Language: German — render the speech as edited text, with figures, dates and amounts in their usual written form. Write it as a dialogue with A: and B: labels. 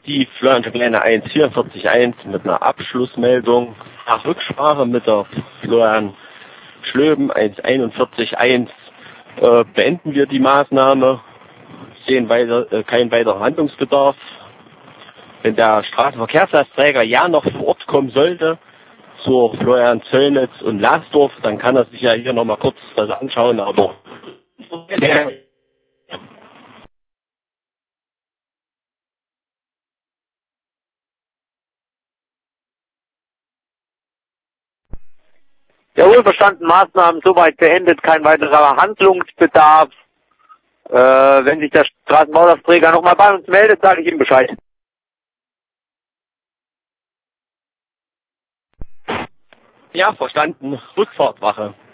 A: die Florian Pläne 144.1 mit einer Abschlussmeldung. Nach Rücksprache mit der Florian Schlöben 141.1 beenden wir die Maßnahme, sehen keinen weiteren Handlungsbedarf. Wenn der Straßenverkehrslasträger ja noch vor Ort kommen sollte, zur Florian Zöllnitz und Lasdorf, dann kann er sich ja hier nochmal kurz das anschauen, aber
B: Ja, wohlverstanden, Maßnahmen soweit beendet, kein weiterer Handlungsbedarf. Wenn sich der Straßenbaulasträger nochmal bei uns meldet, sage ich ihm Bescheid.
A: ja, verstanden, Rückfahrtwache.